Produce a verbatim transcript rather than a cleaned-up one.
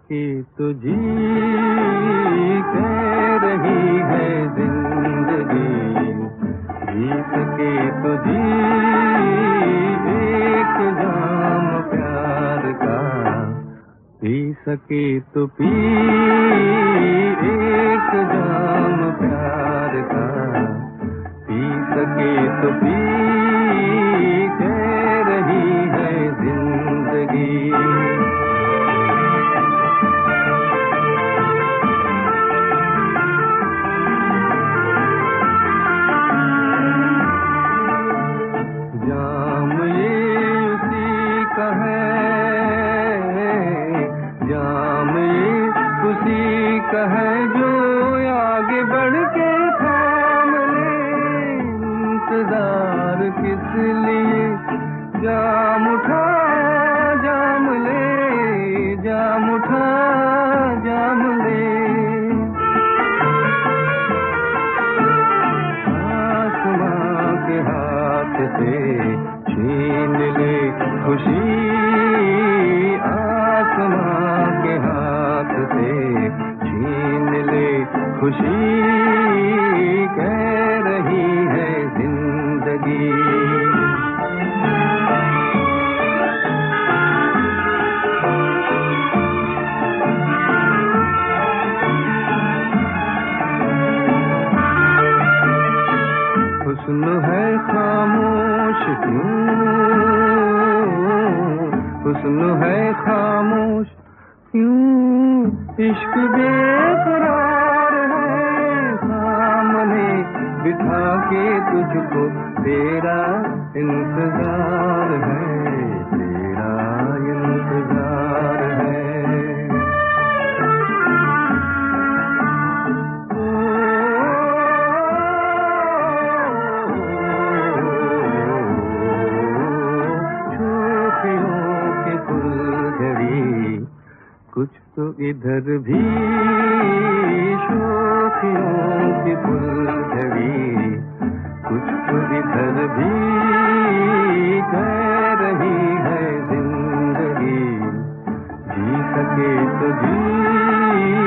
सके तो जी कह रही है जिंदगी, जी सके तो जी एक जाम प्यार का, पी सके तो पी एक जाम प्यार का, पी सके तो पी कह रही है जिंदगी। जाम ये उसी का है, जाम ये उसी का है जो आगे बढ़ के थाम ले। इंतजार किस लिए, जाम उठा जाम ले, जाम उठा जाम ले। आसमां के हाथ से छीन ले खुशी, आसमां के हाथ से छीन ले खुशी, कह रही है जिंदगी। हुस्न है खामोश क्यों, हुस्न है खामोश क्यों, इश्क बेकरार है। सामने बिठा के तुझको तेरा इंतजार है, तेरा इंतजार है। कुछ तो इधर भी शोखियों की फुलझड़ी, कुछ तो इधर भी कह रही है जिंदगी, जी सके तो जी